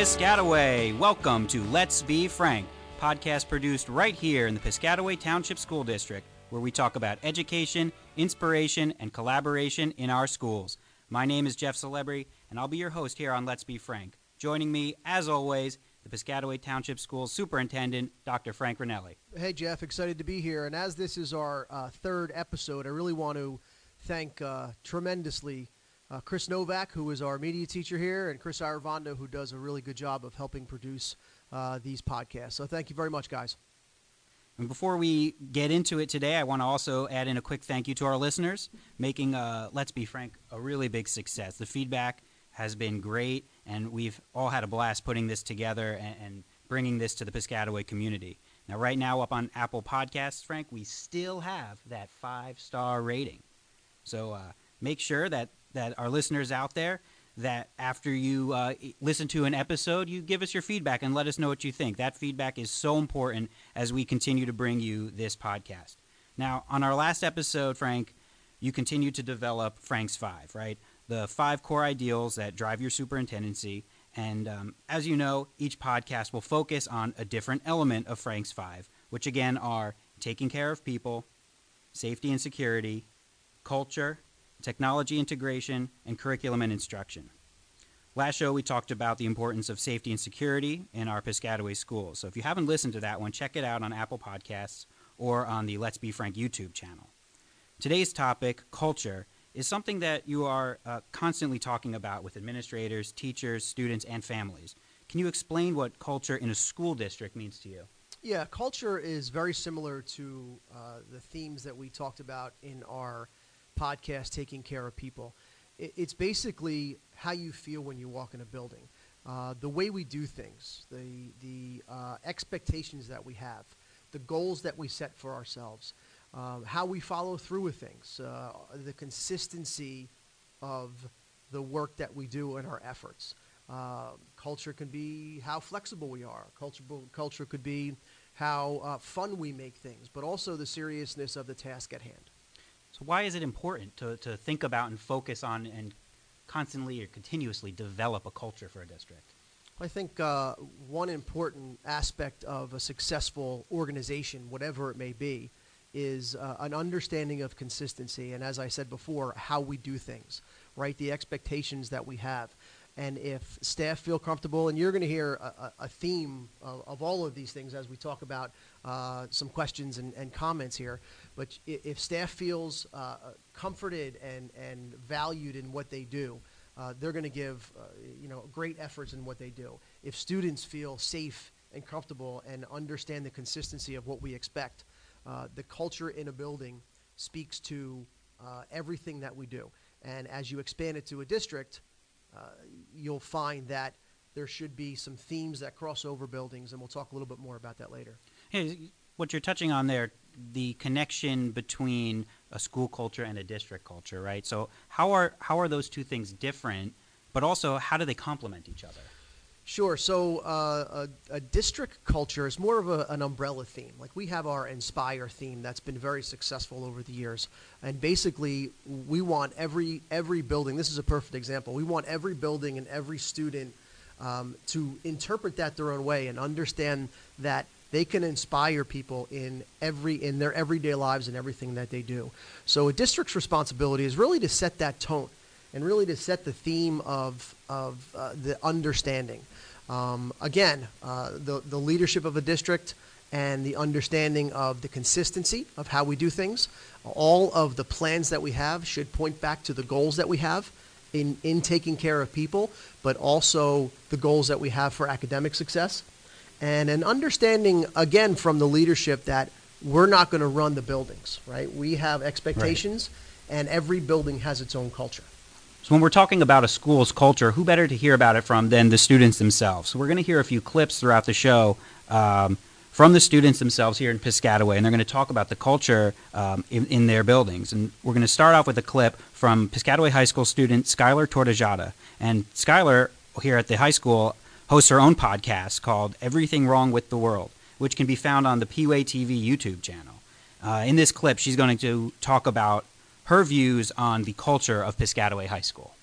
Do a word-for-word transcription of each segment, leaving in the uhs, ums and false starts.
Piscataway. Welcome to Let's Be Frank, podcast produced right here in the Piscataway Township School District, where we talk about education, inspiration, and collaboration in our schools. My name is Jeff Celebri, and I'll be your host here on Let's Be Frank. Joining me, as always, the Piscataway Township Schools Superintendent, Doctor Frank Ranelli. Hey, Jeff, excited to be here. And as this is our uh, third episode, I really want to thank uh, tremendously uh, Chris Novak, who is our media teacher here, and Chris Aravando, who does a really good job of helping produce uh, these podcasts. So thank you very much, guys. And before we get into it today, I want to also add in a quick thank you to our listeners, making uh, Let's Be Frank a really big success. The feedback has been great, and we've all had a blast putting this together and, and bringing this to the Piscataway community. Now, right now up on Apple Podcasts, Frank, we still have that five-star rating. So uh, make sure that, that our listeners out there, that after you uh, listen to an episode, you give us your feedback and let us know what you think. That feedback is so important as we continue to bring you this podcast. Now, on our last episode, Frank, you continued to develop Frank's Five, right? The five core ideals that drive your superintendency. And um, as you know, each podcast will focus on a different element of Frank's Five, which again are taking care of people, safety and security, culture, technology integration, and curriculum and instruction. Last show, we talked about the importance of safety and security in our Piscataway schools. So if you haven't listened to that one, check it out on Apple Podcasts or on the Let's Be Frank YouTube channel. Today's topic, culture, is something that you are uh, constantly talking about with administrators, teachers, students, and families. Can you explain what culture in a school district means to you? Yeah, culture is very similar to uh, the themes that we talked about in our podcast, Taking Care of People. It's basically how you feel when you walk in a building, uh, the way we do things, the, the uh, expectations that we have, the goals that we set for ourselves, um, how we follow through with things, uh, the consistency of the work that we do and our efforts. Uh, culture can be how flexible we are. Culture, culture could be how uh, fun we make things, but also the seriousness of the task at hand. So why is it important to, to think about and focus on and constantly or continuously develop a culture for a district? I think uh, one important aspect of a successful organization, whatever it may be, is uh, an understanding of consistency. And as I said before, how we do things, right? The expectations that we have. And if staff feel comfortable, and you're going to hear a, a theme of, of all of these things as we talk about uh, some questions and, and comments here, but if staff feels uh, comforted and, and valued in what they do, uh, they're going to give uh, you know great efforts in what they do. If students feel safe and comfortable and understand the consistency of what we expect, uh, the culture in a building speaks to uh, everything that we do. And as you expand it to a district, Uh, you'll find that there should be some themes that cross over buildings, and we'll talk a little bit more about that later. Hey, what you're touching on there, the connection between a school culture and a district culture, right? So how are how are those two things different, but also how do they complement each other? Sure. So uh, a, a district culture is more of a, an umbrella theme. Like we have our Inspire theme that's been very successful over the years. And basically, we want every every building, this is a perfect example, we want every building and every student um, to interpret that their own way and understand that they can inspire people in every in their everyday lives and everything that they do. So a district's responsibility is really to set that tone and really to set the theme of, of uh, the understanding. Um, again, uh, the, the leadership of a district and the understanding of the consistency of how we do things. All of the plans that we have should point back to the goals that we have in, in taking care of people, but also the goals that we have for academic success. And an understanding, again, from the leadership that we're not going to run the buildings, right? We have expectations, right, and every building has its own culture. So when we're talking about a school's culture, who better to hear about it from than the students themselves? So we're going to hear a few clips throughout the show um, from the students themselves here in Piscataway, and they're going to talk about the culture um, in, in their buildings. And we're going to start off with a clip from Piscataway High School student Skylar Tortajada. And Skylar, here at the high school, hosts her own podcast called Everything Wrong with the World, which can be found on the P W A T V YouTube channel. Uh, in this clip, she's going to talk about her views on the culture of Piscataway High School.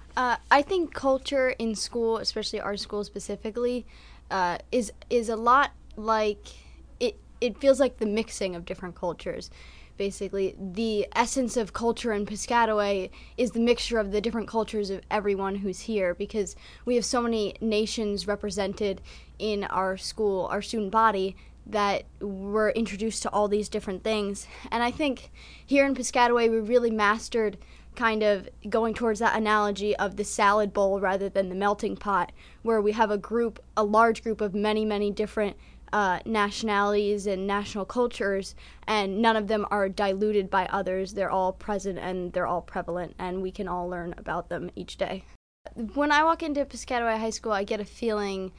Uh, I think culture in school, especially our school specifically, uh, is is a lot like it. It feels like the mixing of different cultures. Basically, the essence of culture in Piscataway is the mixture of the different cultures of everyone who's here, because we have so many nations represented in our school, our student body, that we're introduced to all these different things. And I think here in Piscataway, we really mastered kind of going towards that analogy of the salad bowl rather than the melting pot, where we have a group, a large group of many, many different uh, nationalities and national cultures, and none of them are diluted by others. They're all present and they're all prevalent, and we can all learn about them each day. When I walk into Piscataway High School, I get a feeling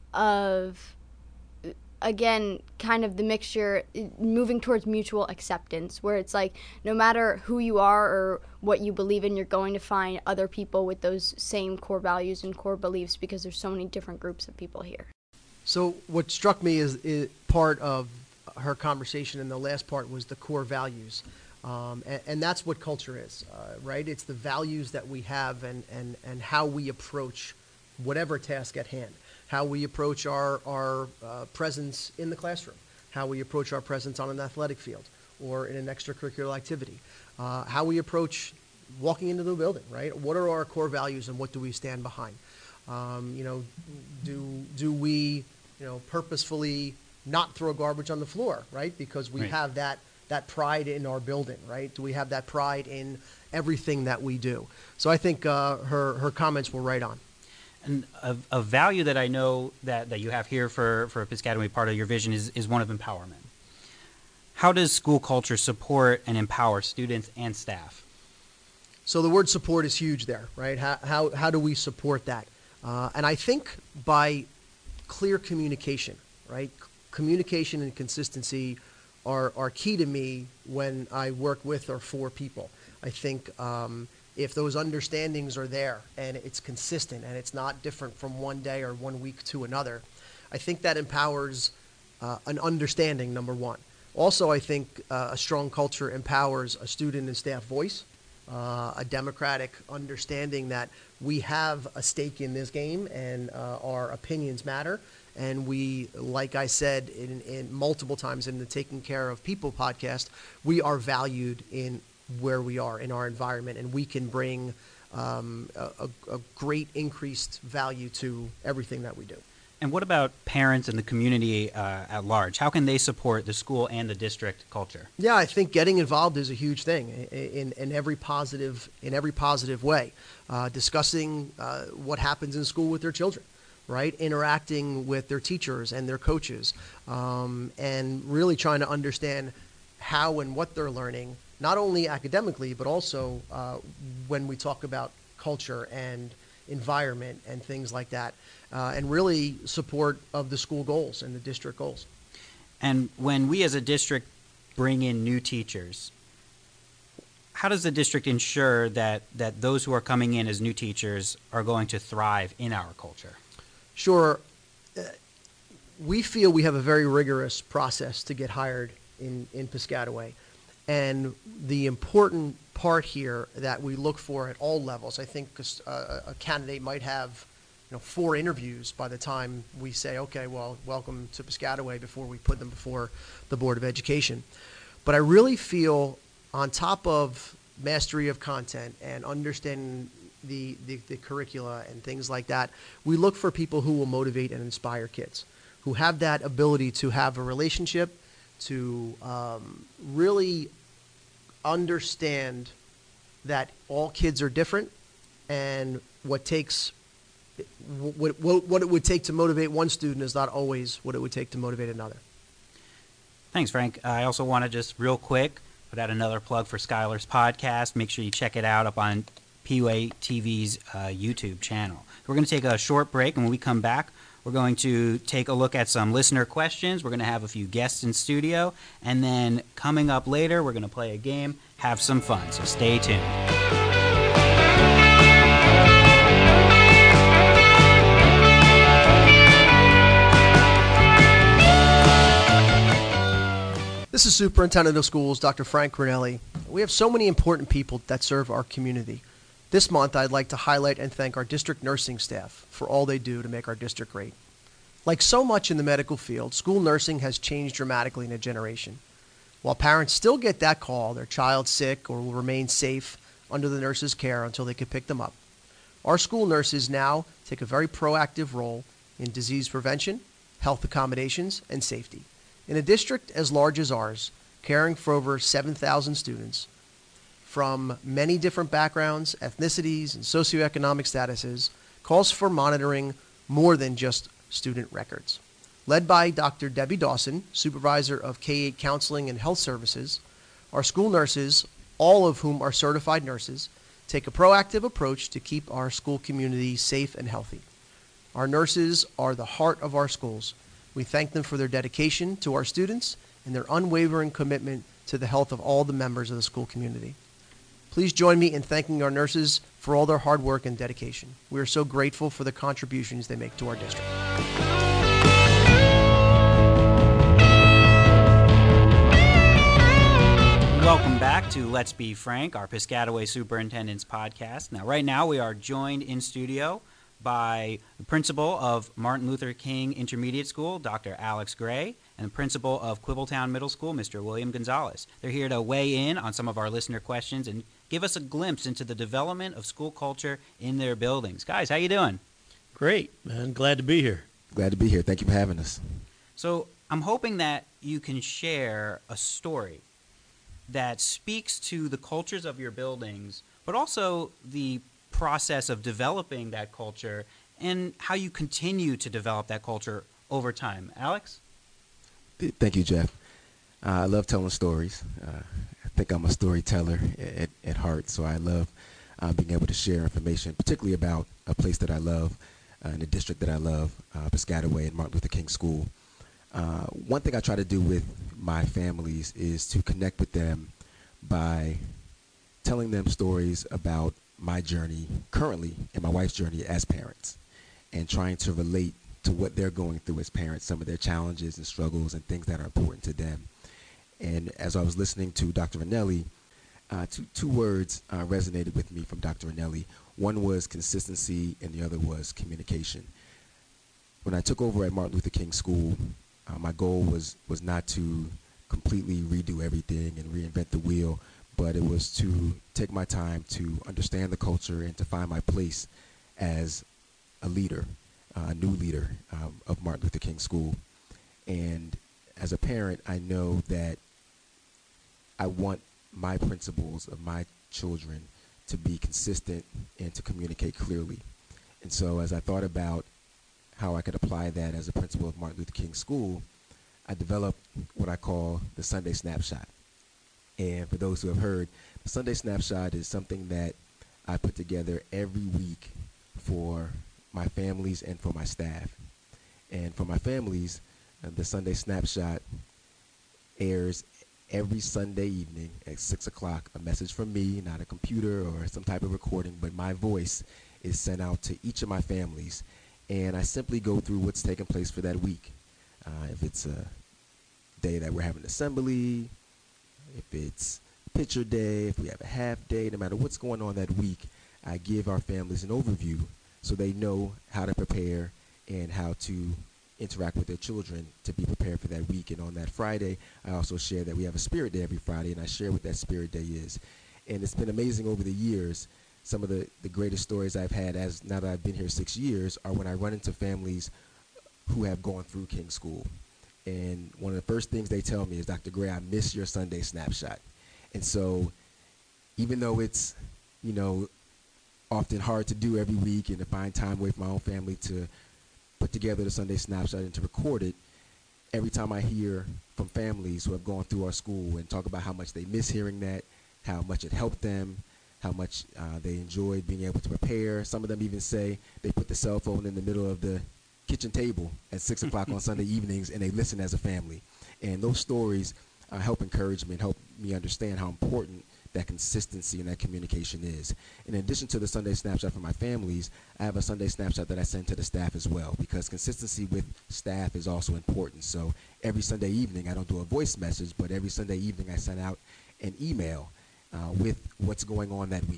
of, again, kind of the mixture, moving towards mutual acceptance, where it's like no matter who you are or what you believe in, you're going to find other people with those same core values and core beliefs, because there's so many different groups of people here. So what struck me is, is part of her conversation, and the last part was the core values. Um, and, and that's what culture is, uh, right? It's the values that we have, and, and, and how we approach whatever task at hand, how we approach our, our uh, presence in the classroom, how we approach our presence on an athletic field or in an extracurricular activity, uh, how we approach walking into the building, right? What are our core values and what do we stand behind? Um, you know, do, do we, you know, purposefully not throw garbage on the floor, right? Because we Right. have that, that pride in our building, right? Do we have that pride in everything that we do? So I think uh, her, her comments were right on. And a, a value that I know that, that you have here for, for Piscataway, part of your vision is, is one of empowerment. How does school culture support and empower students and staff? So the word support is huge there, right? How, how, how do we support that? Uh, and I think by clear communication, right? C- communication and consistency are, are key to me when I work with or for people. I think um, if those understandings are there and it's consistent and it's not different from one day or one week to another, I think that empowers uh, an understanding, number one. Also, I think uh, a strong culture empowers a student and staff voice, uh, a democratic understanding that we have a stake in this game and uh, our opinions matter. And we, like I said in, in multiple times in the Taking Care of People podcast, we are valued in where we are in our environment, and we can bring um, a, a great increased value to everything that we do. And what about parents and the community uh, at large? How can they support the school and the district culture? Yeah, I think getting involved is a huge thing in, in every positive in every positive way. Uh, discussing uh, what happens in school with their children, right? Interacting with their teachers and their coaches, um, and really trying to understand how and what they're learning, not only academically, but also uh, when we talk about culture and environment and things like that, uh, and really support of the school goals and the district goals. And when we as a district bring in new teachers, how does the district ensure that, that those who are coming in as new teachers are going to thrive in our culture? Sure. Uh, we feel we have a very rigorous process to get hired in, in Piscataway. And the important part here that we look for at all levels, I think a, a candidate might have, you know, four interviews by the time we say, okay, well, welcome to Piscataway, before we put them before the Board of Education. But I really feel, on top of mastery of content and understanding the, the, the curricula and things like that, we look for people who will motivate and inspire kids, who have that ability to have a relationship, to um, really understand that all kids are different, and what takes what, what, what it would take to motivate one student is not always what it would take to motivate another. Thanks, Frank. I also want to just real quick put out another plug for Skylar's podcast. Make sure you check it out up on P U A T V's uh, YouTube channel. We're going to take a short break, and when we come back, we're going to take a look at some listener questions. We're going to have a few guests in studio, and then coming up later, we're going to play a game, have some fun. So stay tuned. This is Superintendent of Schools, Doctor Frank Cornelli. We have so many important people that serve our community. This month, I'd like to highlight and thank our district nursing staff for all they do to make our district great. Like so much in the medical field, school nursing has changed dramatically in a generation. While parents still get that call, their child's sick or will remain safe under the nurse's care until they can pick them up, our school nurses now take a very proactive role in disease prevention, health accommodations, and safety. In a district as large as ours, caring for over seven thousand students from many different backgrounds, ethnicities, and socioeconomic statuses calls for monitoring more than just student records. Led by Doctor Debbie Dawson, Supervisor of K eight Counseling and Health Services, our school nurses, all of whom are certified nurses, take a proactive approach to keep our school community safe and healthy. Our nurses are the heart of our schools. We thank them for their dedication to our students and their unwavering commitment to the health of all the members of the school community. Please join me in thanking our nurses for all their hard work and dedication. We are so grateful for the contributions they make to our district. Welcome back to Let's Be Frank, our Piscataway Superintendent's podcast. Now, right now, we are joined in studio by the principal of Martin Luther King Intermediate School, Doctor Alex Gray, and the principal of Quibbletown Middle School, Mister William Gonzalez. They're here to weigh in on some of our listener questions and give us a glimpse into the development of school culture in their buildings. Guys, how you doing? Great, man. Glad to be here. Glad to be here. Thank you for having us. So I'm hoping that you can share a story that speaks to the cultures of your buildings, but also the process of developing that culture and how you continue to develop that culture over time. Alex? Thank you, Jeff. Uh, I love telling stories. Uh, I think I'm a storyteller at, at heart, so I love uh, being able to share information, particularly about a place that I love uh, in a district that I love, uh, Piscataway and Martin Luther King School. Uh, one thing I try to do with my families is to connect with them by telling them stories about my journey currently and my wife's journey as parents, and trying to relate to what they're going through as parents, some of their challenges and struggles and things that are important to them. And as I was listening to Doctor Ranelli, uh, two, two words uh, resonated with me from Doctor Ranelli. One was consistency and the other was communication. When I took over at Martin Luther King School, uh, my goal was, was not to completely redo everything and reinvent the wheel, but it was to take my time to understand the culture and to find my place as a leader, uh, a new leader um, of Martin Luther King School. And as a parent, I know that I want my principles of my children to be consistent and to communicate clearly. And so as I thought about how I could apply that as a principal of Martin Luther King School, I developed what I call the Sunday Snapshot. And for those who have heard, the Sunday Snapshot is something that I put together every week for my families and for my staff. And for my families, uh, the Sunday Snapshot airs every Sunday evening at six o'clock. A message from me, not a computer or some type of recording, but my voice is sent out to each of my families. And I simply go through what's taking place for that week. Uh, if it's a day that we're having assembly, if it's picture day, if we have a half day, no matter what's going on that week, I give our families an overview so they know how to prepare and how to interact with their children to be prepared for that week. And on that Friday, I also share that we have a Spirit Day every Friday, and I share what that Spirit Day is. And it's been amazing over the years. Some of the, the greatest stories I've had, as now that I've been here six years, are when I run into families who have gone through King School. And one of the first things they tell me is, Doctor Gray, I miss your Sunday Snapshot. And so even though it's, you know, often hard to do every week and to find time away from my own family to put together the Sunday Snapshot and to record it, every time I hear from families who have gone through our school and talk about how much they miss hearing that, how much it helped them, how much uh, they enjoyed being able to prepare. Some of them even say they put the cell phone in the middle of the kitchen table at six o'clock on Sunday evenings and they listen as a family. And those stories uh, help encourage me and help me understand how important that consistency and that communication is. In addition to the Sunday Snapshot for my families, I have a Sunday Snapshot that I send to the staff as well, because consistency with staff is also important. So every Sunday evening, I don't do a voice message, but every Sunday evening I send out an email uh, with what's going on that week.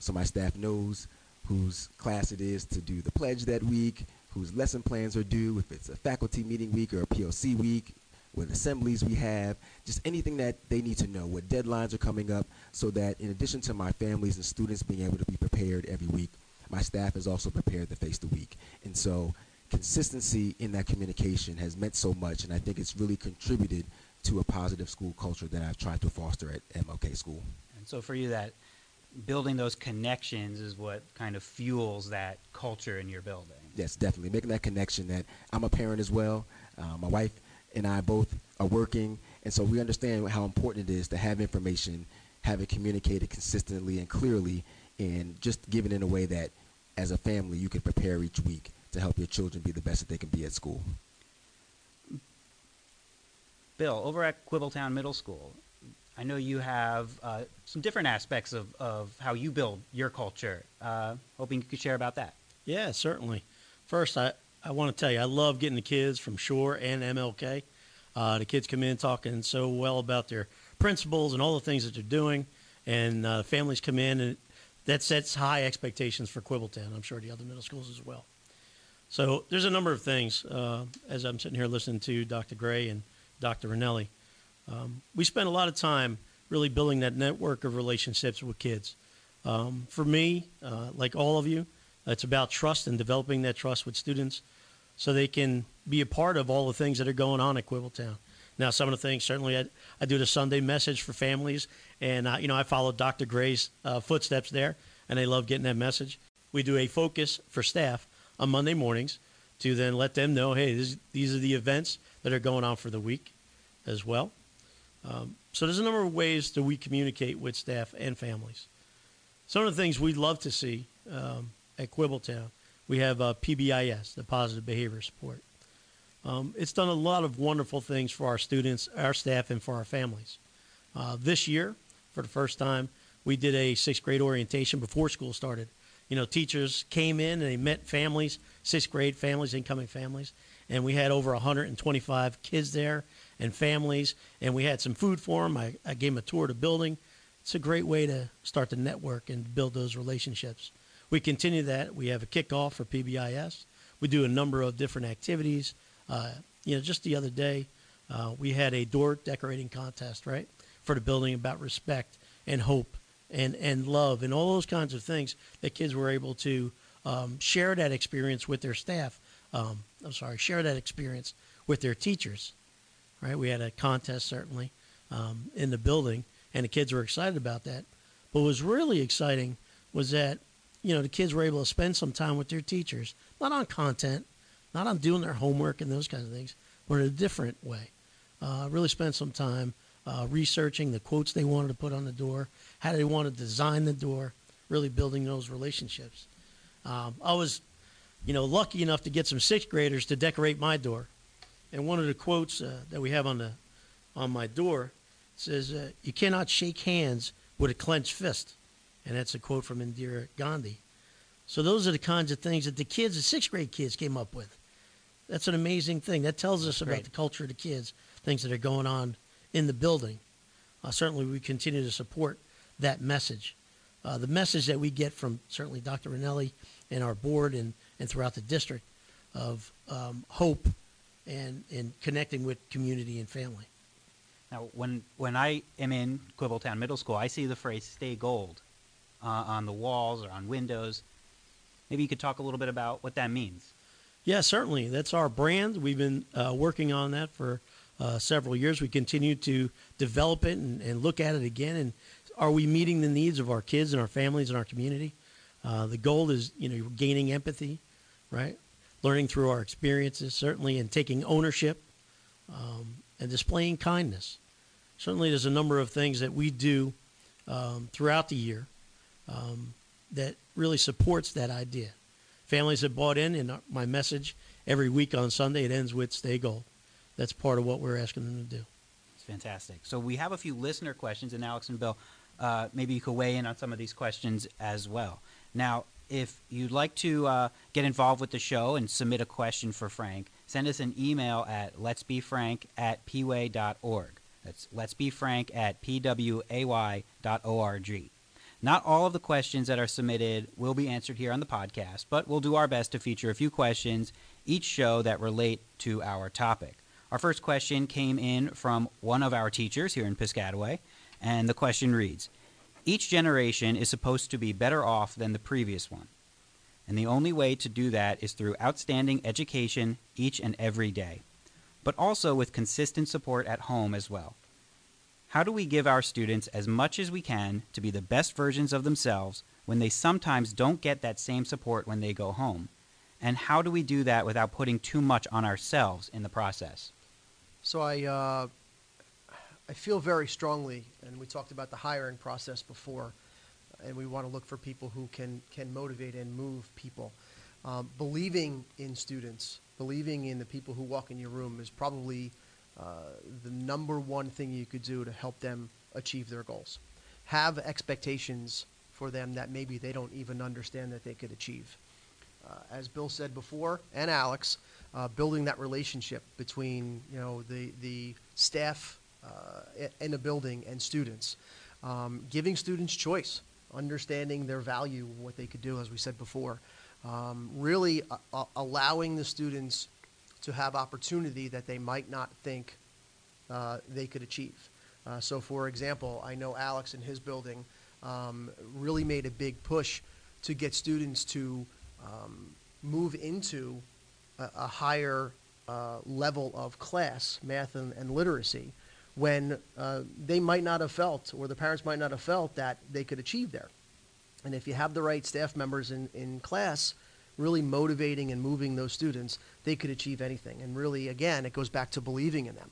so my staff knows whose class it is to do the pledge that week, whose lesson plans are due, if it's a faculty meeting week or a P L C week, what assemblies we have, just anything that they need to know, what deadlines are coming up, so that in addition to my families and students being able to be prepared every week, my staff is also prepared to face the week. And so consistency in that communication has meant so much, and I think it's really contributed to a positive school culture that I've tried to foster at M L K School. And so for you, that building those connections is what kind of fuels that culture in your building. Yes, definitely. Making that connection that I'm a parent as well. Uh, my wife and I both are working, and so we understand how important it is to have information, have it communicated consistently and clearly, and just given in a way that as a family you can prepare each week to help your children be the best that they can be at school. Bill, over at Quibbletown Middle School, I know you have uh, some different aspects of, of how you build your culture. Uh, hoping you could share about that. Yeah, certainly. First, I, I want to tell you, I love getting the kids from Shore and M L K. Uh, the kids come in talking so well about their principles and all the things that they're doing, and uh, families come in, and that sets high expectations for Quibbletown. I'm sure the other middle schools as well. So there's a number of things, uh, as I'm sitting here listening to Doctor Gray and Doctor Ranelli. Um, we spend a lot of time really building that network of relationships with kids. Um, for me, uh, like all of you, it's about trust and developing that trust with students so they can be a part of all the things that are going on at Quibbletown. Now, some of the things, certainly I, I do the Sunday message for families, and uh, you know, I follow Doctor Gray's uh, footsteps there, and I love getting that message. We do a focus for staff on Monday mornings to then let them know, hey, this, these are the events that are going on for the week as well. Um, so there's a number of ways that we communicate with staff and families. Some of the things we'd love to see um, at Quibbletown, we have uh, P B I S, the Positive Behavior Support. Um, it's done a lot of wonderful things for our students, our staff, and for our families. Uh, this year, for the first time, we did a sixth grade orientation before school started. You know, teachers came in and they met families, sixth grade families, incoming families, and we had over one hundred twenty-five kids there and families, and we had some food for them. I, I gave them a tour of the building. It's a great way to start to network and build those relationships. We continue that. We have a kickoff for P B I S. We do a number of different activities. Uh, you know, just the other day, uh, we had a door decorating contest, right, for the building about respect and hope and, and love and all those kinds of things that kids were able to um, share that experience with their staff. Um, I'm sorry, share that experience with their teachers, right? We had a contest, certainly, um, in the building, and the kids were excited about that. But what was really exciting was that, you know, the kids were able to spend some time with their teachers, not on content, not on doing their homework and those kinds of things, but in a different way. Uh, really spend some time uh, researching the quotes they wanted to put on the door, how they want to design the door, really building those relationships. Um, I was, you know, lucky enough to get some sixth graders to decorate my door. And one of the quotes uh, that we have on the on my door says, uh, you cannot shake hands with a clenched fist. And that's a quote from Indira Gandhi. So those are the kinds of things that the kids, the sixth grade kids, came up with. That's an amazing thing. That tells us about Great. the culture of the kids, things that are going on in the building. Uh, certainly we continue to support that message. Uh, the message that we get from certainly Doctor Ranelli and our board and, and throughout the district of um, hope and, and connecting with community and family. Now, when when I am in Quibbletown Middle School, I see the phrase "Stay Gold" uh, on the walls or on windows. Maybe you could talk a little bit about what that means. Yeah, certainly. That's our brand. We've been uh, working on that for uh, several years. We continue to develop it and, and look at it again. And are we meeting the needs of our kids and our families and our community? Uh, the goal is, you know, gaining empathy, right? Learning through our experiences, certainly, and taking ownership um, and displaying kindness. Certainly, there's a number of things that we do um, throughout the year um, that really supports that idea. Families have bought in, and my message every week on Sunday, it ends with "Stay Gold." That's part of what we're asking them to do. It's fantastic. So we have a few listener questions, and Alex and Bill, uh, maybe you could weigh in on some of these questions as well. Now, if you'd like to uh, get involved with the show and submit a question for Frank, send us an email at letsbefrank at p w a y dot org. That's letsbefrank at p w a y dot org. Not all of the questions that are submitted will be answered here on the podcast, but we'll do our best to feature a few questions each show that relate to our topic. Our first question came in from one of our teachers here in Piscataway, and the question reads, each generation is supposed to be better off than the previous one, and the only way to do that is through outstanding education each and every day, but also with consistent support at home as well. How do we give our students as much as we can to be the best versions of themselves when they sometimes don't get that same support when they go home? And how do we do that without putting too much on ourselves in the process? So I, uh, I feel very strongly, and we talked about the hiring process before, and we want to look for people who can, can motivate and move people. Um, believing in students, believing in the people who walk in your room is probably uh, the number one thing you could do to help them achieve their goals. Have expectations for them that maybe they don't even understand that they could achieve. Uh, as Bill said before, and Alex, uh, building that relationship between, you know, the, the staff uh, in a building and students. Um, giving students choice, understanding their value, what they could do, as we said before. Um, really uh, allowing the students to have opportunity that they might not think uh, they could achieve. Uh, so, for example, I know Alex in his building um, really made a big push to get students to um, move into a, a higher uh, level of class, math and, and literacy, when uh, they might not have felt, or the parents might not have felt, that they could achieve there. And if you have the right staff members in, in class really motivating and moving those students, they could achieve anything. And really, again, it goes back to believing in them.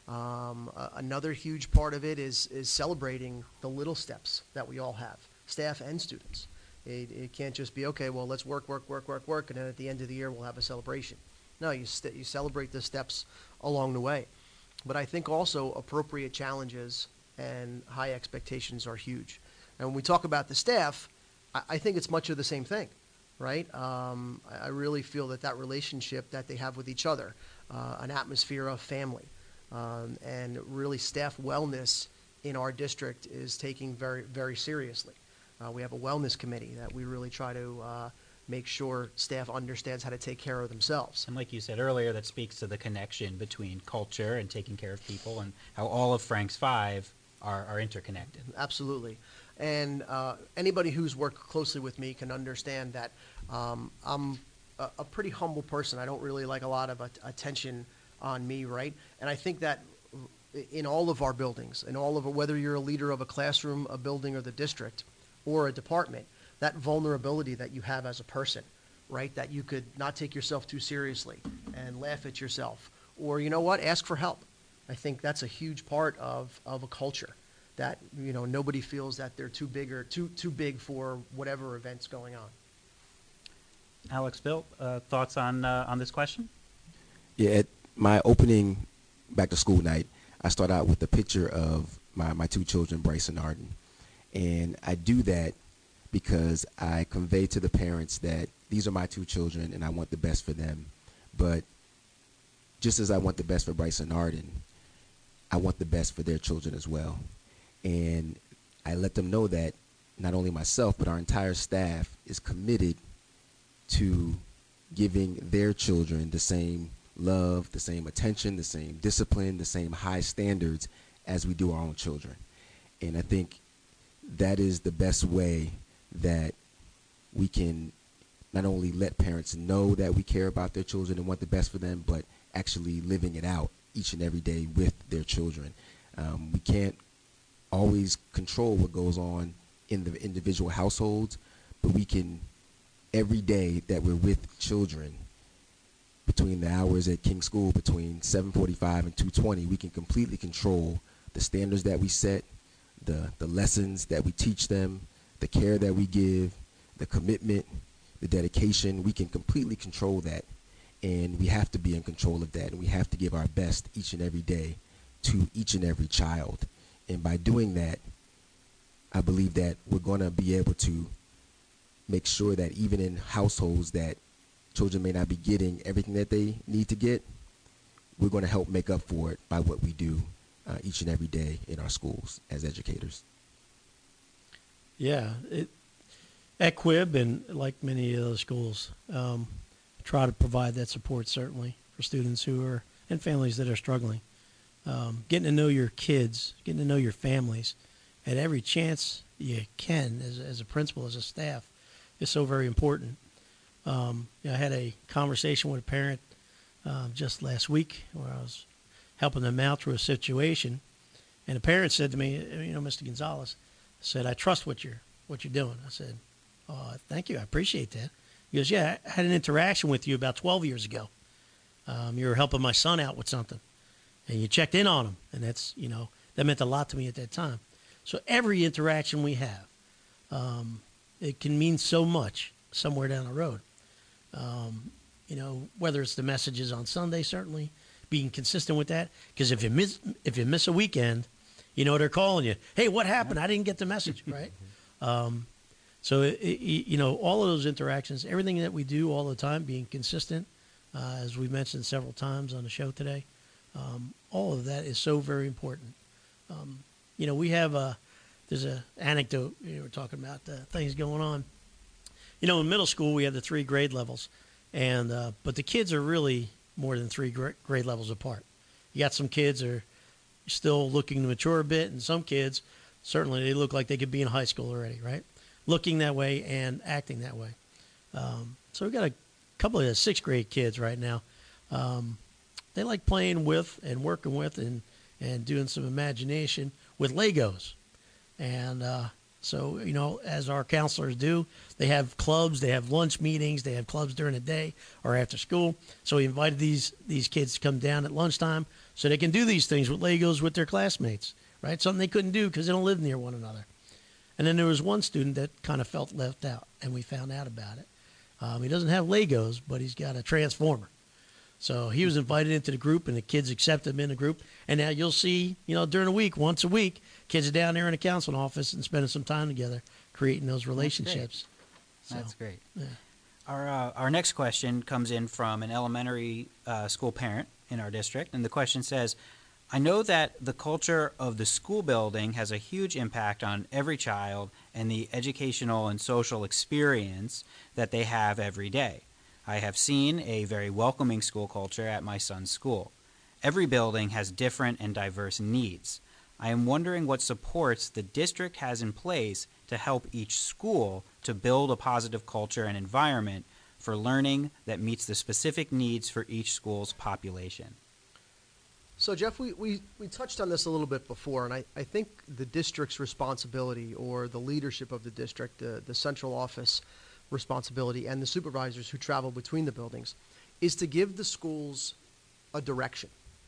Um, uh, another huge part of it is, is celebrating the little steps that we all have, staff and students. It, it can't just be, okay, well, let's work, work, work, work, work, and then at the end of the year we'll have a celebration. No, you, st- you celebrate the steps along the way. But I think also appropriate challenges and high expectations are huge. And when we talk about the staff, I, I think it's much of the same thing, right? Um, I, I really feel that that relationship that they have with each other, uh, an atmosphere of family, um, and really staff wellness in our district is taking very, very seriously. Uh, we have a wellness committee that we really try to uh, make sure staff understands how to take care of themselves. And like you said earlier, that speaks to the connection between culture and taking care of people, and how all of Frank's Five are, are interconnected. Absolutely. And uh, anybody who's worked closely with me can understand that um, I'm a, a pretty humble person. I don't really like a lot of a- attention on me, right? And I think that in all of our buildings, in all of whether you're a leader of a classroom, a building, or the district, or a department, that vulnerability that you have as a person, right? That you could not take yourself too seriously and laugh at yourself. Or, you know what, ask for help. I think that's a huge part of, of a culture, that, you know, nobody feels that they're too big or too, too big for whatever event's going on. Alex, Bill, uh, thoughts on uh, on this question? Yeah, at my opening back to school night, I start out with a picture of my, my two children, Bryce and Arden. And I do that because I convey to the parents that these are my two children and I want the best for them. But just as I want the best for Bryce and Arden, I want the best for their children as well. And I let them know that not only myself, but our entire staff is committed to giving their children the same love, the same attention, the same discipline, the same high standards as we do our own children. And I think that is the best way that we can not only let parents know that we care about their children and want the best for them, but actually living it out each and every day with their children. Um, we can't always control what goes on in the individual households, but we can, every day that we're with children, between the hours at King School, between seven forty-five and two twenty, we can completely control the standards that we set, the, the lessons that we teach them, the care that we give, the commitment, the dedication. We can completely control that, and we have to be in control of that, and we have to give our best each and every day to each and every child. And by doing that, I believe that we're going to be able to make sure that even in households that children may not be getting everything that they need to get, we're going to help make up for it by what we do uh, each and every day in our schools as educators. Yeah, it, at Quib and like many other schools, um, try to provide that support certainly for students who are and families that are struggling. Um, getting to know your kids, getting to know your families at every chance you can as, as a principal, as a staff, is so very important. Um, you know, I had a conversation with a parent uh, just last week where I was helping them out through a situation, and the parent said to me, you know, Mister Gonzalez, said, I trust what you're what you're doing. I said, oh, thank you, I appreciate that. He goes, yeah, I had an interaction with you about twelve years ago. Um, you were helping my son out with something, and you checked in on him, and that's, you know, that meant a lot to me at that time. So every interaction we have, um, it can mean so much somewhere down the road. Um, you know, whether it's the messages on Sunday, certainly being consistent with that, because if you miss if you miss a weekend, you know they're calling you. Hey, what happened? I didn't get the message, right? Um, so it, it, you know, all of those interactions, everything that we do all the time, being consistent, uh, as we mentioned several times on the show today, um, all of that is so very important. Um, you know, we have a there's a anecdote. You know, we're talking about uh, things going on. You know, in middle school we have the three grade levels, and uh, but the kids are really more than three gra- grade levels apart. You got some kids that are still looking to mature a bit, and some kids certainly they look like they could be in high school already, right? Looking that way and acting that way. Um, so we've got a couple of sixth grade kids right now. Um, they like playing with and working with and, and doing some imagination with Legos. And uh, so, you know, as our counselors do, they have clubs, they have lunch meetings, they have clubs during the day or after school. So we invited these, these kids to come down at lunchtime so they can do these things with Legos with their classmates, right? Something they couldn't do because they don't live near one another. And then there was one student that kind of felt left out, and we found out about it. Um, he doesn't have Legos, but he's got a Transformer. So he was invited into the group, and the kids accepted him in the group. And now you'll see, you know, during the week, once a week, kids are down there in the counseling office and spending some time together, creating those relationships. That's great. So, That's great. Yeah. Our, uh, our next question comes in from an elementary uh, school parent in our district, and the question says, I know that the culture of the school building has a huge impact on every child and the educational and social experience that they have every day. I have seen a very welcoming school culture at my son's school. Every building has different and diverse needs. I am wondering what supports the district has in place to help each school to build a positive culture and environment for learning that meets the specific needs for each school's population. So, Jeff, we, we, we touched on this a little bit before, and I, I think the district's responsibility, or the leadership of the district, the, the central office responsibility, and the supervisors who travel between the buildings, is to give the schools a direction,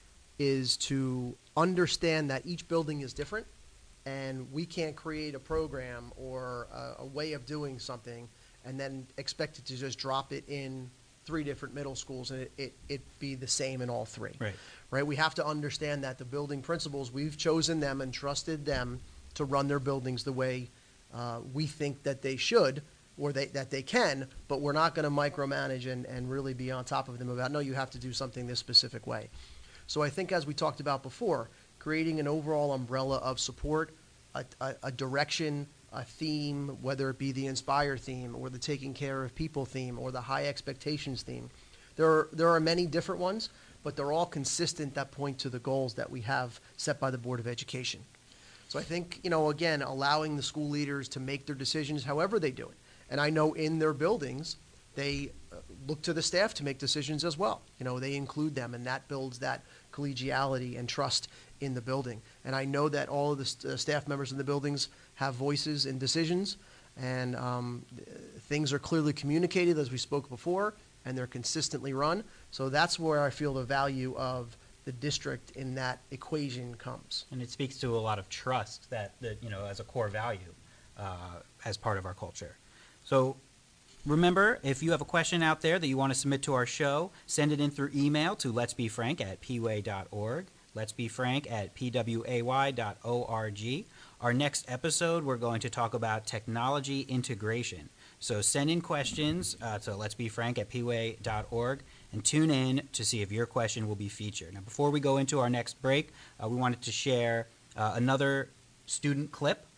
is to understand that each building is different, and we can't create a program or a, a way of doing something and then expect it to just drop it in three different middle schools and it, it, it be the same in all three. Right. Right? We have to understand that the building principals, we've chosen them and trusted them to run their buildings the way uh, we think that they should or they, that they can, but we're not going to micromanage and, and really be on top of them about, no, you have to do something this specific way. So I think, as we talked about before, creating an overall umbrella of support, a, a, a direction, a theme, whether it be the Inspire theme or the Taking Care of People theme or the High Expectations theme. There are, there are many different ones, but they're all consistent that point to the goals that we have set by the Board of Education. So I think, you know, again, allowing the school leaders to make their decisions however they do it. And I know in their buildings, they uh, look to the staff to make decisions as well. You know, they include them, and that builds that collegiality and trust in the building. And I know that all of the st- uh, staff members in the buildings have voices in decisions, and um, things are clearly communicated, as we spoke before, and they're consistently run. So that's where I feel the value of the district in that equation comes. And it speaks to a lot of trust that, that you know, as a core value uh, as part of our culture. So remember, if you have a question out there that you want to submit to our show, send it in through email to let's be frank at p w a y dot org. Let's be frank at p w a y dot org. Our next episode, we're going to talk about technology integration. So send in questions uh, to let's be frank at p w a y dot org and tune in to see if your question will be featured. Now, before we go into our next break, uh, we wanted to share uh, another student clip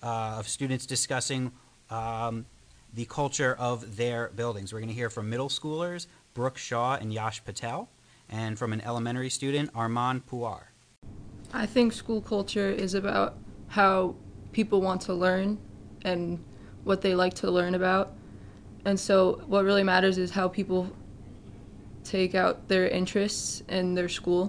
uh, of students discussing um, the culture of their buildings. We're going to hear from middle schoolers Brooke Shaw and Yash Patel, and from an elementary student, Armand Puar. I think school culture is about how people want to learn and what they like to learn about. And so what really matters is how people take out their interests in their school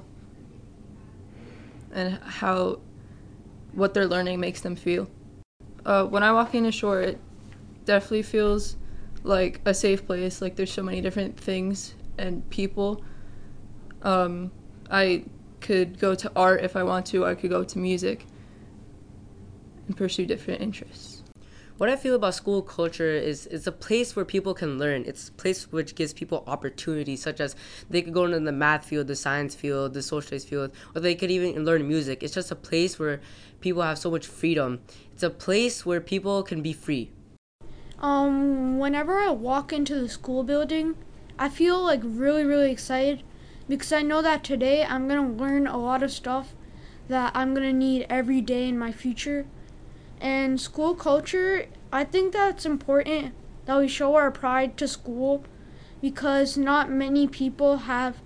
and how what they're learning makes them feel. Uh, when I walk into Shore, it definitely feels like a safe place. Like there's so many different things and people. Um, I could go to art if I want to. I could go to music and pursue different interests. What I feel about school culture is it's a place where people can learn. It's a place which gives people opportunities, such as they could go into the math field, the science field, the social studies field, or they could even learn music. It's just a place where people have so much freedom. It's a place where people can be free. Um, whenever I walk into the school building, I feel like really, really excited because I know that today I'm going to learn a lot of stuff that I'm going to need every day in my future. And school culture, I think that's important that we show our pride to school because not many people have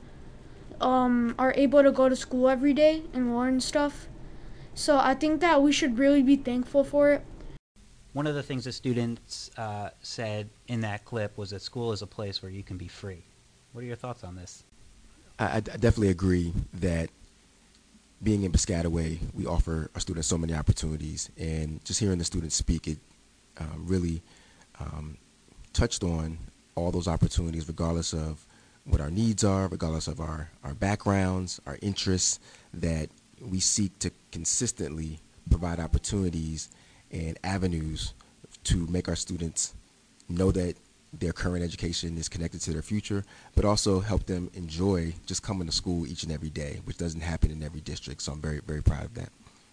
um, are able to go to school every day and learn stuff. So I think that we should really be thankful for it. One of the things the students uh, said in that clip was that school is a place where you can be free. What are your thoughts on this? I, I definitely agree that being in Piscataway, we offer our students so many opportunities, and just hearing the students speak, it uh, really um, touched on all those opportunities, regardless of what our needs are, regardless of our, our backgrounds, our interests, that we seek to consistently provide opportunities and avenues to make our students know that their current education is connected to their future, but also help them enjoy just coming to school each and every day, which doesn't happen in every district. So I'm very, very proud of that.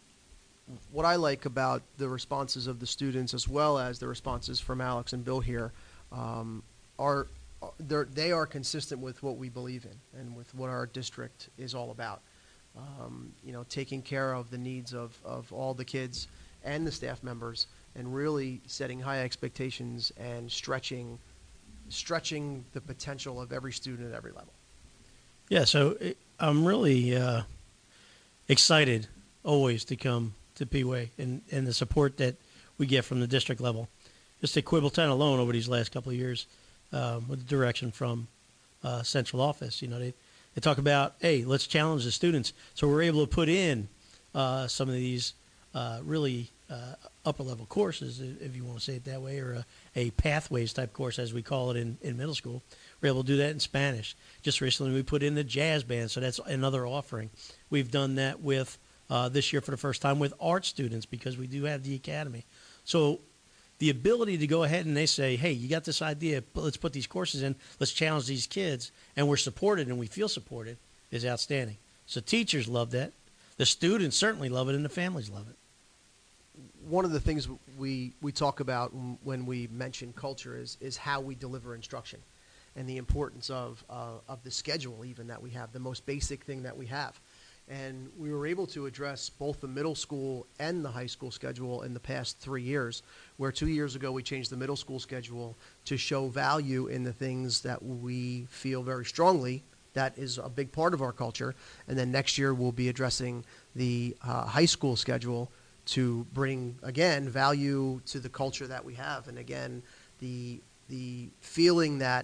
What I like about the responses of the students, as well as the responses from Alex and Bill here, um, are they're, they are consistent with what we believe in and with what our district is all about. Um, you know, taking care of the needs of, of all the kids and the staff members, and really setting high expectations and stretching stretching the potential of every student at every level. Yeah, so it, I'm really uh, excited always to come to P-Way and, and the support that we get from the district level. Just at Quibbleton alone over these last couple of years um, with the direction from uh, central office, you know, they, they talk about, hey, let's challenge the students. So we're able to put in uh, some of these uh, really uh, upper-level courses, if you want to say it that way, or a, a pathways type course, as we call it in, in middle school. We're able to do that in Spanish. Just recently we put in the jazz band, so that's another offering. We've done that with uh, this year for the first time with art students because we do have the academy. So the ability to go ahead and they say, hey, you got this idea, let's put these courses in, let's challenge these kids, and we're supported and we feel supported, is outstanding. So teachers love that. The students certainly love it, and the families love it. One of the things we, we talk about when we mention culture is, is how we deliver instruction and the importance of, uh, of the schedule even that we have, the most basic thing that we have. And we were able to address both the middle school and the high school schedule in the past three years, where two years ago we changed the middle school schedule to show value in the things that we feel very strongly that is a big part of our culture. And then next year we'll be addressing the uh, high school schedule to bring, again, value to the culture that we have. And again, the the feeling that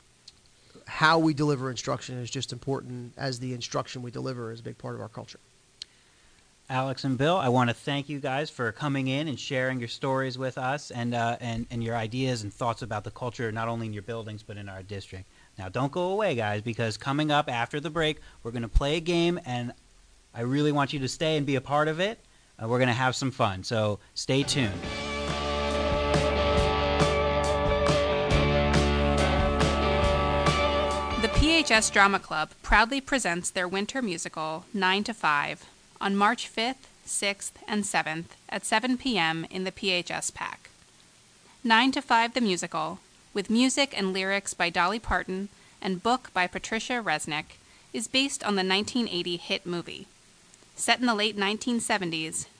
how we deliver instruction is just important as the instruction we deliver is a big part of our culture. Alex and Bill, I want to thank you guys for coming in and sharing your stories with us and, uh, and, and your ideas and thoughts about the culture, not only in your buildings, but in our district. Now, don't go away, guys, because coming up after the break, we're going to play a game, and I really want you to stay and be a part of it. Uh, we're going to have some fun, so stay tuned. The P H S Drama Club proudly presents their winter musical, nine to five, on March fifth, sixth, and seventh at seven p.m. in the P H S PAC. nine to five the musical, with music and lyrics by Dolly Parton and book by Patricia Resnick, is based on the nineteen eighty hit movie. Set in the late nineteen seventies,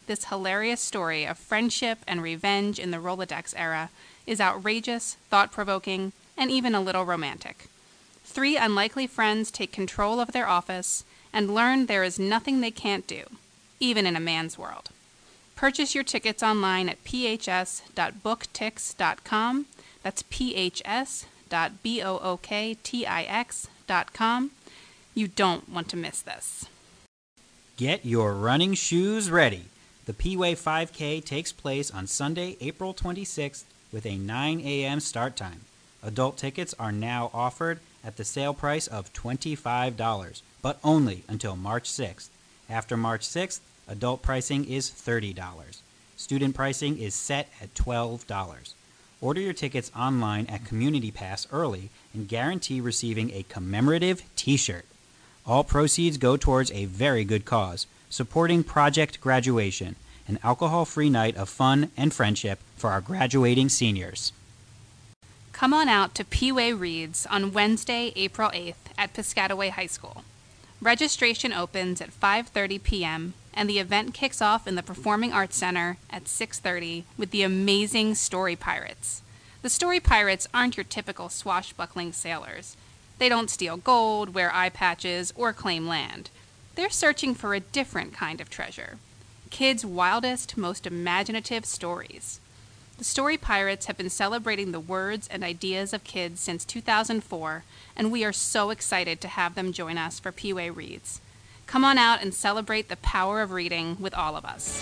this hilarious story of friendship and revenge in the Rolodex era is outrageous, thought-provoking, and even a little romantic. Three unlikely friends take control of their office and learn there is nothing they can't do, even in a man's world. Purchase your tickets online at p h s dot booktix dot com. That's p h s dot booktix dot com. You don't want to miss this. Get your running shoes ready. The P-Way five K takes place on Sunday, April twenty-sixth with a nine a.m. start time. Adult tickets are now offered at the sale price of twenty-five dollars, but only until March sixth. After March sixth, adult pricing is thirty dollars. Student pricing is set at twelve dollars. Order your tickets online at Community Pass early and guarantee receiving a commemorative t-shirt. All proceeds go towards a very good cause, supporting Project Graduation, an alcohol-free night of fun and friendship for our graduating seniors. Come on out to P-Way Reads on Wednesday, April eighth at Piscataway High School. Registration opens at five thirty p.m. and the event kicks off in the Performing Arts Center at six thirty with the amazing Story Pirates. The Story Pirates aren't your typical swashbuckling sailors. They don't steal gold, wear eye patches, or claim land. They're searching for a different kind of treasure. Kids' wildest, most imaginative stories. The Story Pirates have been celebrating the words and ideas of kids since two thousand four, and we are so excited to have them join us for P-Way Reads. Come on out and celebrate the power of reading with all of us.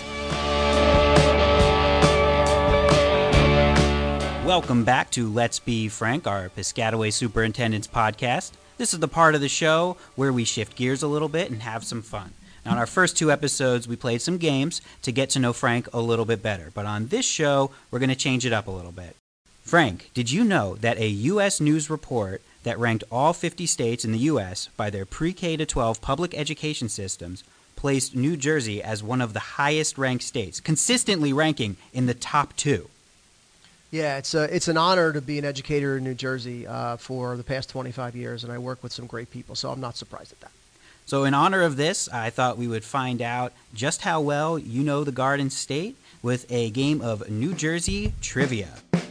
Welcome back to Let's Be Frank, our Piscataway Superintendent's podcast. This is the part of the show where we shift gears a little bit and have some fun. Now, in our first two episodes, we played some games to get to know Frank a little bit better. But on this show, we're going to change it up a little bit. Frank, did you know that a U S News report that ranked all fifty states in the U S by their pre-K to twelve public education systems placed New Jersey as one of the highest ranked states, consistently ranking in the top two? Yeah, it's a, it's an honor to be an educator in New Jersey uh, for the past twenty-five years, and I work with some great people, so I'm not surprised at that. So in honor of this, I thought we would find out just how well you know the Garden State with a game of New Jersey trivia.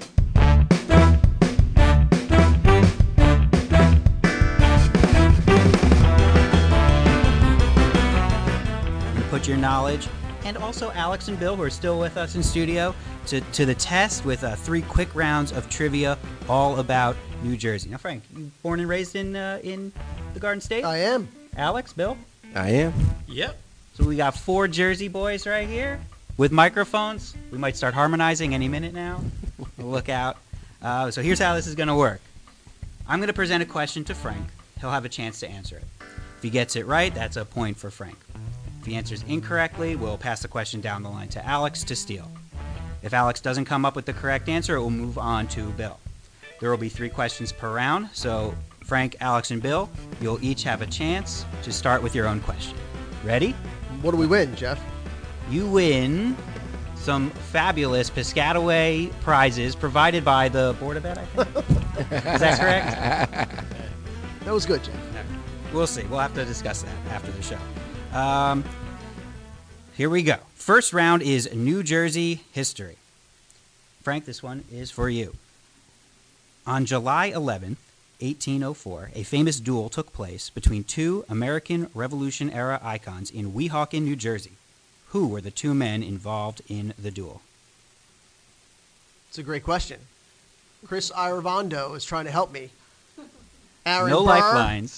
You put your knowledge, and also Alex and Bill, who are still with us in studio, to, to the test with uh, three quick rounds of trivia all about New Jersey. Now, Frank, you born and raised in uh, in the Garden State? I am. Alex, Bill? I am. Yep. So we got four Jersey boys right here with microphones. We might start harmonizing any minute now. Look out. Uh, so here's how this is going to work. I'm going to present a question to Frank. He'll have a chance to answer it. If he gets it right, that's a point for Frank. If he answers incorrectly, we'll pass the question down the line to Alex to steal. If Alex doesn't come up with the correct answer, it will move on to Bill. There will be three questions per round, so Frank, Alex, and Bill, you'll each have a chance to start with your own question. Ready? What do we win, Jeff? You win some fabulous Piscataway prizes provided by the Board of Ed, I think. Is that correct? That was good, Jeff. We'll see. We'll have to discuss that after the show. Um, here we go. First round is New Jersey history. Frank, this one is for you. On July eleventh, eighteen oh four, a famous duel took place between two American Revolution-era icons in Weehawken, New Jersey. Who were the two men involved in the duel? It's a great question. Chris Iravando is trying to help me. Aaron No Burr? lifelines.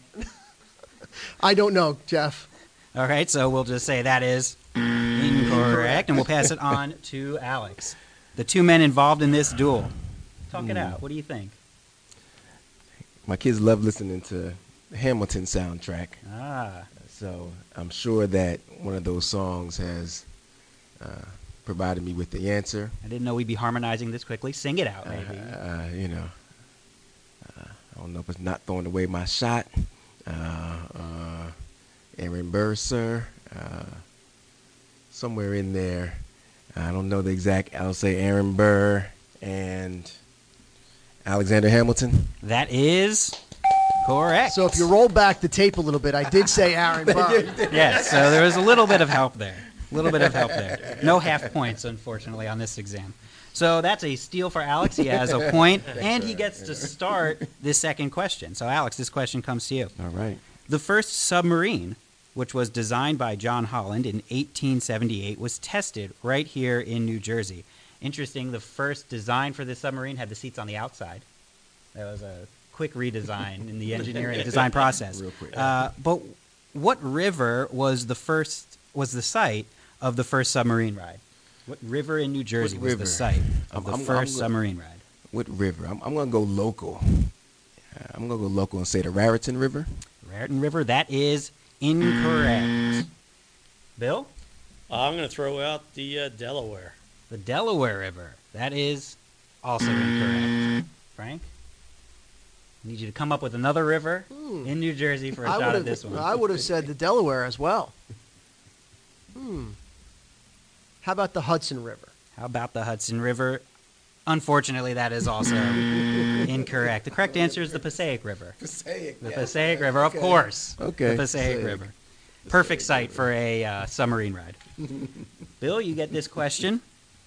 I don't know, Jeff. All right, so we'll just say that is incorrect, and we'll pass it on to Alex. The two men involved in this duel. Talk it out. What do you think? My kids love listening to the Hamilton soundtrack. Ah. So I'm sure that one of those songs has uh, provided me with the answer. I didn't know we'd be harmonizing this quickly. Sing it out, Uh, maybe. uh, you know, uh, I don't know if it's Not Throwing Away My Shot. Uh, uh, Aaron Burr, sir. Uh, somewhere in there. I don't know the exact. I'll say Aaron Burr and Alexander Hamilton. That is correct. So if you roll back the tape a little bit, I did say Aaron Burr. Yes, so there was a little bit of help there. A little bit of help there. No half points, unfortunately, on this exam. So that's a steal for Alex. He has a point, and he gets to start this second question. So, Alex, this question comes to you. All right. The first submarine, which was designed by John Holland in eighteen seventy-eight, was tested right here in New Jersey. Interesting, the first design for this submarine had the seats on the outside. That was a quick redesign in the engineering design process. Real quick. Uh, but what river was the first was the site of the first submarine ride? What river in New Jersey What was river? the site of the I'm- I'm- first I'm go- submarine ride? What river? I'm, I'm going to go local. Uh, I'm going to go local and say the Raritan River. Raritan River. That is incorrect. Bill? I'm going to throw out the uh, Delaware. The Delaware River. That is also incorrect. Frank? I need you to come up with another river in New Jersey for a I shot would at this have, one. I would have said the Delaware as well. Hmm. How about the Hudson River? How about the Hudson River? Unfortunately, that is also incorrect. The correct answer is the Passaic River. Passaic. The Passaic River, of course. Okay. The Passaic Passaic. River. Perfect site for a uh, submarine ride. Bill, you get this question.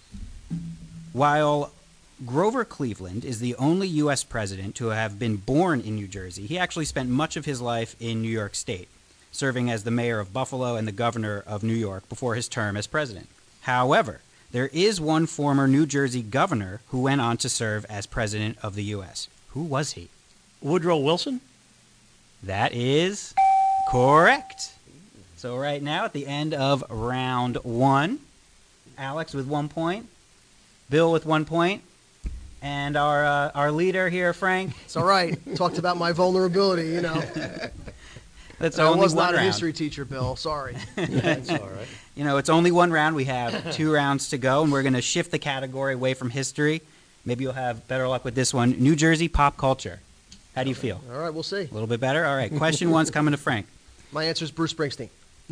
While Grover Cleveland is the only U S president to have been born in New Jersey, he actually spent much of his life in New York State, serving as the mayor of Buffalo and the governor of New York before his term as president. However, there is one former New Jersey governor who went on to serve as president of the U S. Who was he? Woodrow Wilson? That is correct. So right now, at the end of round one, Alex with one point, Bill with one point, and our uh, our leader here, Frank. It's all right. Talked about my vulnerability, you know. That's I only was one not a round. history teacher, Bill. Sorry. That's all right. You know, it's only one round. We have two rounds to go, and we're going to shift the category away from history. Maybe you'll have better luck with this one. New Jersey pop culture. How do you feel? All right, we'll see. A little bit better? All right. Question one's coming to Frank. My answer is Bruce Springsteen.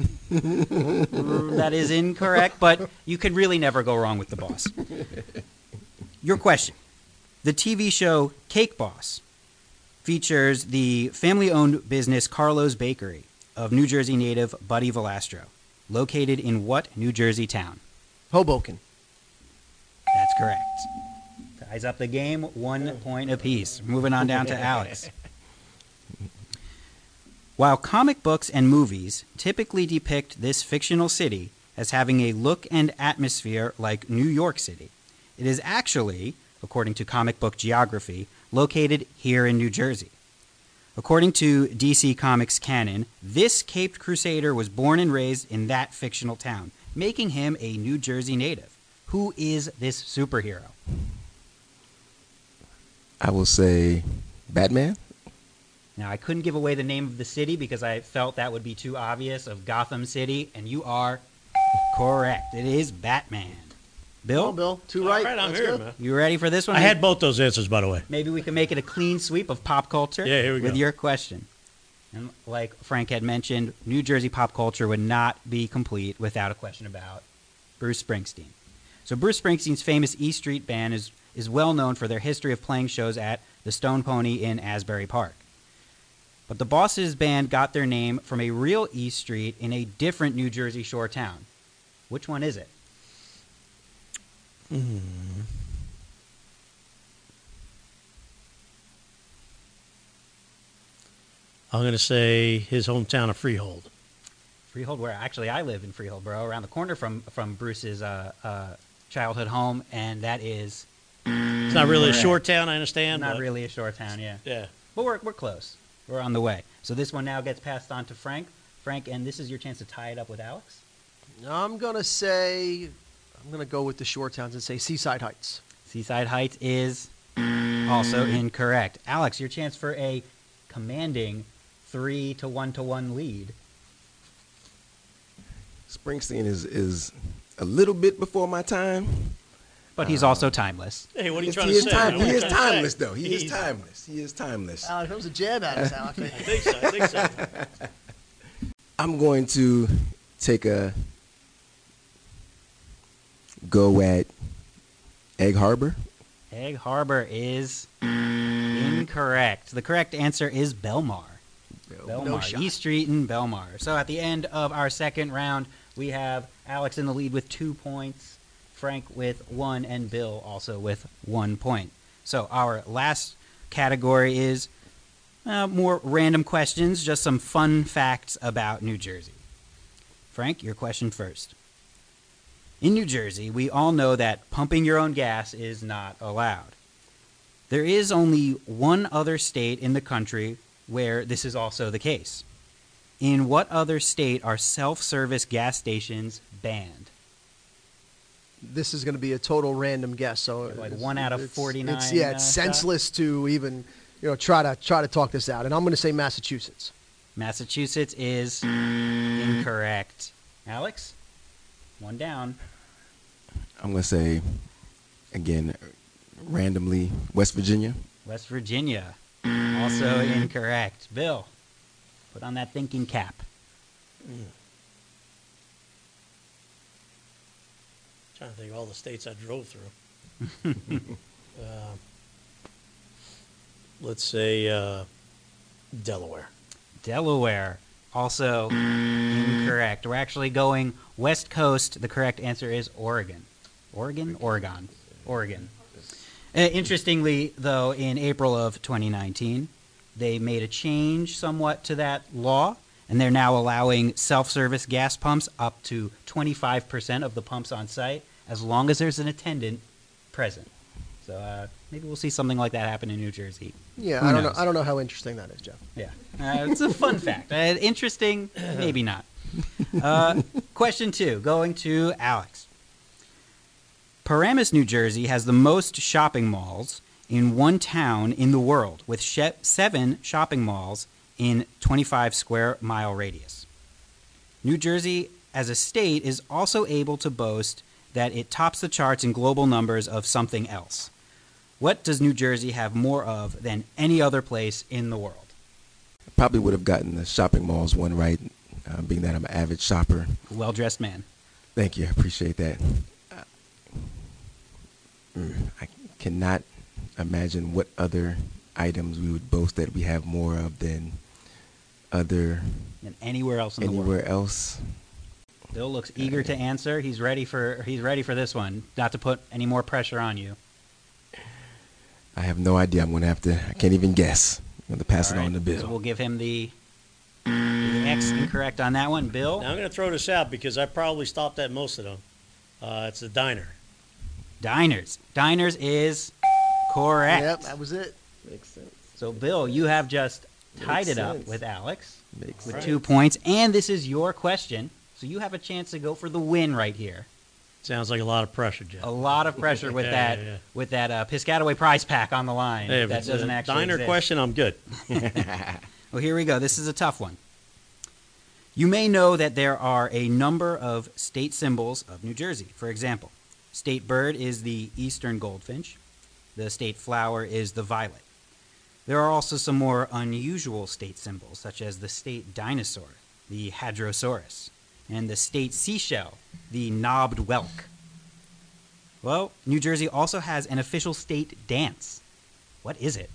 That is incorrect, but you could really never go wrong with the boss. Your question. The T V show Cake Boss features the family-owned business Carlo's Bakery of New Jersey native Buddy Valastro, located in what New Jersey town? Hoboken. That's correct. Ties up the game, one point apiece. Moving on down to Alex. While comic books and movies typically depict this fictional city as having a look and atmosphere like New York City, it is actually, according to comic book geography, located here in New Jersey. According to D C Comics canon, this Caped Crusader was born and raised in that fictional town, making him a New Jersey native. Who is this superhero? I will say Batman. Now, I couldn't give away the name of the city because I felt that would be too obvious, of Gotham City, and you are correct. It is Batman. Bill, Come on, Bill. Two All right. right, I'm That's here, good. man. you ready for this one? I had both those answers, by the way. Maybe we can make it a clean sweep of pop culture Yeah, here we with go. your question. And like Frank had mentioned, New Jersey pop culture would not be complete without a question about Bruce Springsteen. So Bruce Springsteen's famous E Street Band is, is well known for their history of playing shows at the Stone Pony in Asbury Park. But the Bosses band got their name from a real E Street in a different New Jersey shore town. Which one is it? I'm going to say his hometown of Freehold. Freehold, where actually I live in Freehold, bro, around the corner from from Bruce's uh, uh, childhood home, and that is It's not really Correct. a short town, I understand. not but- really a shore town, yeah. Yeah. But we're we're close. We're on the way. So this one now gets passed on to Frank. Frank, and this is your chance to tie it up with Alex. I'm gonna say, I'm gonna go with the shore towns and say Seaside Heights. Seaside Heights is also incorrect. Alex, your chance for a commanding three to one to one lead. Springsteen is is a little bit before my time. But he's also timeless. Hey, what are you Yes, trying he to is say? time- man? What he are you is trying to say? timeless, though. He is He's- timeless. He is timeless. Alex, that was a jab at us, Alex. I think so. I think so. I'm going to take a go at Egg Harbor. Egg Harbor is incorrect. The correct answer is Belmar. No Belmar, shot. East Street and Belmar. So at the end of our second round, We have Alex in the lead with two points, Frank with one, and Bill also with one point. So our last category is uh, more random questions, just some fun facts about New Jersey. Frank, your question first. In New Jersey, we all know that pumping your own gas is not allowed. There is only one other state in the country where this is also the case. In what other state are self-service gas stations banned? This is going to be a total random guess. So Like it's- one out of it's- forty-nine, It's, yeah, it's uh, senseless to even you know try to try to talk this out. And I'm going to say Massachusetts. Massachusetts is incorrect. Alex, one down. I'm going to say, again, randomly, West Virginia. West Virginia, also incorrect. Bill, put on that thinking cap. Trying to think of all the states I drove through. uh, let's say uh, Delaware. Delaware, also incorrect. We're actually going West Coast. The correct answer is Oregon. Oregon? Oregon. Oregon. Uh, interestingly, though, in April of twenty nineteen, they made a change somewhat to that law, and they're now allowing self-service gas pumps up to twenty-five percent of the pumps on site, as long as there's an attendant present. So uh, maybe we'll see something like that happen in New Jersey. Yeah, Who I don't knows? know. I don't know how interesting that is, Jeff. Yeah, uh, it's a fun fact. Uh, interesting, maybe not. Uh, question two, going to Alex. Paramus, New Jersey has the most shopping malls in one town in the world, with she- seven shopping malls in twenty-five square mile radius. New Jersey, as a state, is also able to boast that it tops the charts in global numbers of something else. What does New Jersey have more of than any other place in the world? Probably would have gotten the shopping malls one right, uh, being that I'm an avid shopper. Well-dressed man. Thank you. I appreciate that. Uh, mm, I cannot imagine what other items we would boast that we have more of than other Than anywhere else in the world. anywhere else. Bill looks eager to answer. He's ready for he's ready for this one. Not to put any more pressure on you. I have no idea. I'm going to have to, I can't even guess. I'm going to pass All it right, on to Bill. So we'll give him the, the X incorrect on that one. Bill, Now I'm going to throw this out because I probably stopped at most of them. Uh, it's a diner. diners. Diners is correct. Yep, that was it. Makes sense. So Bill, you have just tied Makes it up sense. with Alex Makes with sense. two points, and this is your question. So you have a chance to go for the win right here. Sounds like a lot of pressure, Jeff. A lot of pressure with Yeah, that yeah, yeah. with that uh, Piscataway prize pack on the line. Hey, if that it's doesn't a actually diner exist. question, I'm good. Well, here we go. This is a tough one. You may know that there are a number of state symbols of New Jersey. For example, state bird is the eastern goldfinch. The state flower is the violet. There are also some more unusual state symbols, such as the state dinosaur, the Hadrosaurus, and the state seashell, the knobbed whelk. Well, New Jersey also has an official state dance. What is it?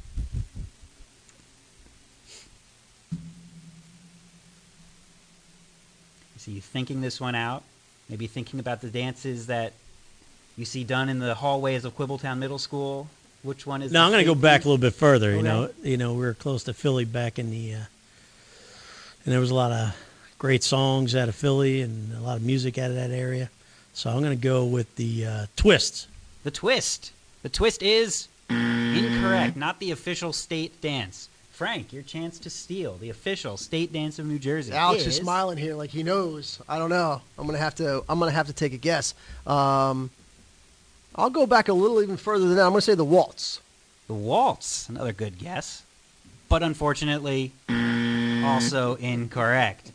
See you thinking this one out. Maybe thinking about the dances that you see done in the hallways of Quibbletown Middle School. Which one is? No, the I'm going to go state back dance? a little bit further. You Okay. know, you know, we were close to Philly back in the, uh, and there was a lot of great songs out of Philly and a lot of music out of that area. So I'm going to go with the uh, twist. The twist. The twist is incorrect. Not the official state dance. Frank, your chance to steal the official state dance of New Jersey. Alex is is smiling here like he knows. I don't know. I'm gonna have to. I'm gonna have to take a guess. Um, I'll go back a little even further than that. I'm gonna say the waltz. the waltz. Another good guess, but unfortunately, also incorrect.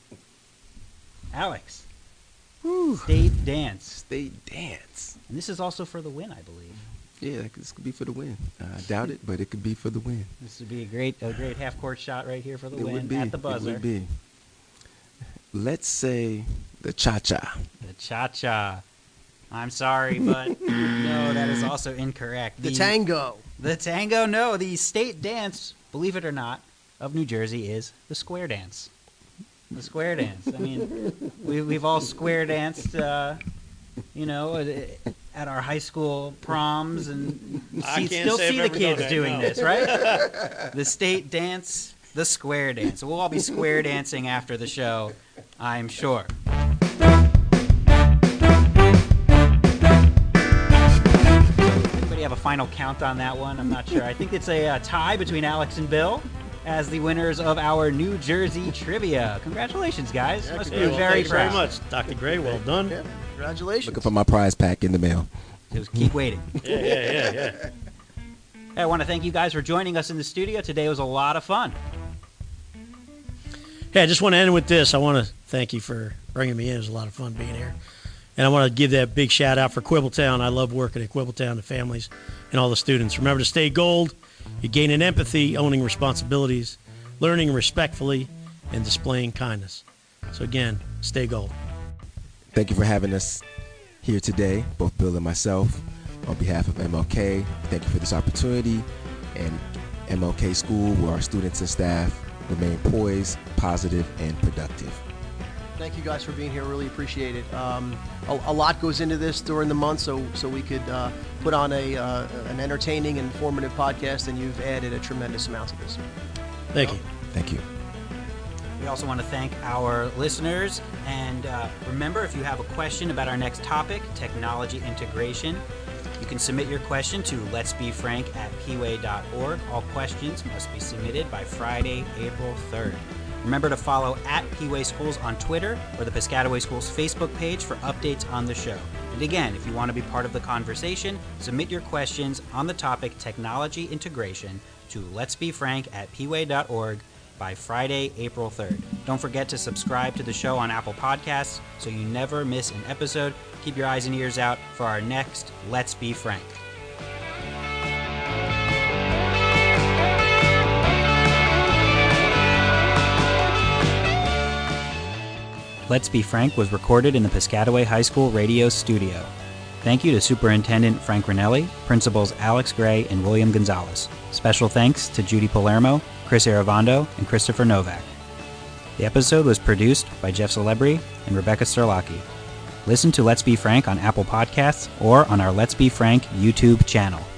Alex, state dance, State dance. and this is also for the win, I believe. Yeah, this could be for the win. Uh, I doubt it, but it could be for the win. This would be a great, a great half-court shot right here for the It win would be. at the buzzer. It would be. Let's say the cha-cha. The cha-cha. I'm sorry, but no, that is also incorrect. The tango. The tango, no. The state dance, believe it or not, of New Jersey is the square dance. The square dance. I mean, we, we've all square danced, uh, you know, at, at our high school proms, and you I see, can't still say I've see the ever done kids that, doing no. this, right? The state dance, the square dance. So we'll all be square dancing after the show, I'm sure. Anybody have a final count on that one? I'm not sure. I think it's a uh, tie between Alex and Bill as the winners of our New Jersey trivia. Congratulations, guys. Yeah, Must be Yeah, well, very thanks very proud. much, Doctor Gray. Well done. Yeah, congratulations. Looking for my prize pack in the mail. Just keep waiting. Yeah, yeah, yeah, yeah. Hey, I want to thank you guys for joining us in the studio today. It was a lot of fun. Hey, I just want to end with this. I want to thank you for bringing me in. It was a lot of fun being here. And I want to give that big shout out for Quibbletown. I love working at Quibbletown, the families, and all the students. Remember to stay gold. You're gaining empathy, owning responsibilities, learning respectfully, and displaying kindness. So again, stay gold. Thank you for having us here today, both Bill and myself. On behalf of M L K, thank you for this opportunity, and M L K School, where our students and staff remain poised, positive, and productive. Thank you guys for being here. Really appreciate it. Um, a, a lot goes into this during the month, so so we could uh, put on a uh, an entertaining and informative podcast, and you've added a tremendous amount to this. Thank you. Thank you. We also want to thank our listeners. And uh, remember, if you have a question about our next topic, technology integration, you can submit your question to lets be frank at p w a dot org. All questions must be submitted by Friday, April third. Remember to follow at P W A Schools on Twitter or the Piscataway Schools Facebook page for updates on the show. And again, if you want to be part of the conversation, submit your questions on the topic technology integration to lets be frank at p w a dot org by Friday, April third. Don't forget to subscribe to the show on Apple Podcasts so you never miss an episode. Keep your eyes and ears out for our next Let's Be Frank. Let's Be Frank was recorded in the Piscataway High School radio studio. Thank you to Superintendent Frank Ranelli, Principals Alex Gray and William Gonzalez. Special thanks to Judy Palermo, Chris Aravando, and Christopher Novak. The episode was produced by Jeff Celebri and Rebecca Sterlacki. Listen to Let's Be Frank on Apple Podcasts or on our Let's Be Frank YouTube channel.